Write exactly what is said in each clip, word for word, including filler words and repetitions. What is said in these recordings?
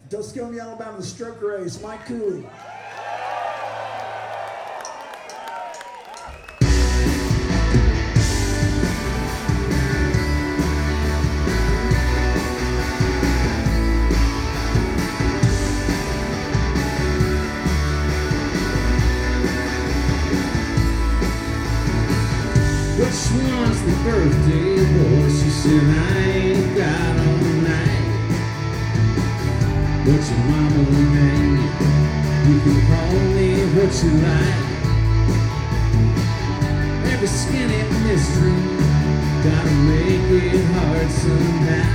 Tuscaloosa, Alabama, the stroke race, Mike Cooley. Which one's the birthday boy? She said, I ain't got all night. But your mama name, you can call me what you like. Every skinny mystery, gotta make it hard somehow.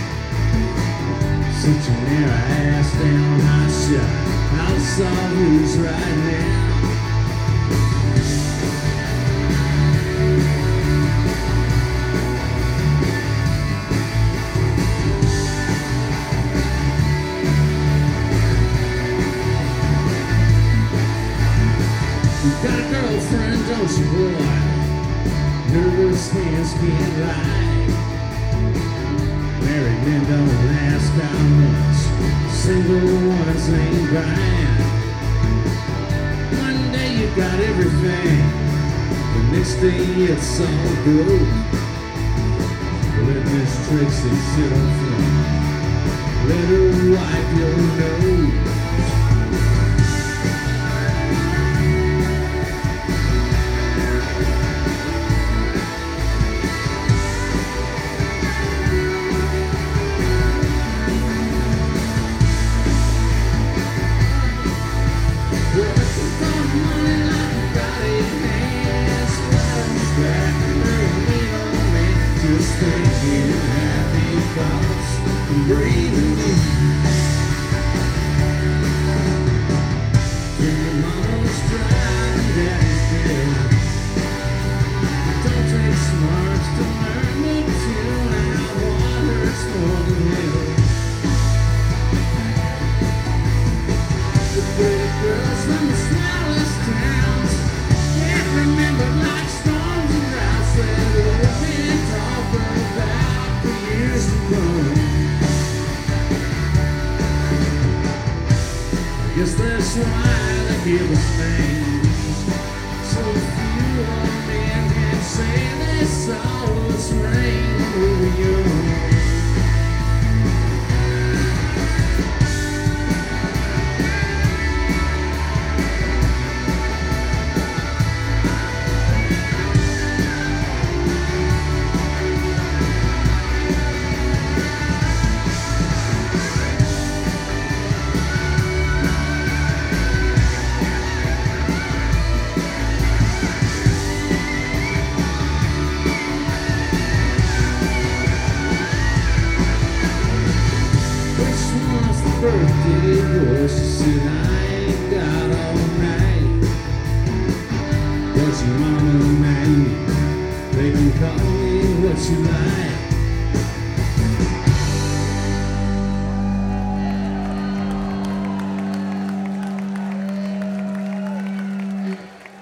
Sit your narrow ass down, hot shot. I'll solve who's right now. Got a girlfriend, don't you, boy? Nervous hands can't lie. Married men don't ask how much. Single ones ain't buying. One day you got everything, the next day it's all gold. Let Miss Tracy sit up front. Let her wipe your nose. Just thinking happy thoughts and breathing in. When your mama's driving daddy's dead. Don't take smarts to learn the tune out water's more than hell. The pretty girls from the smallest towns can't remember like storms and droughts that have been about for years to come. I guess that's why they give us names. So few old men can say they saw us rain when we were young. Birthday boy, she said, I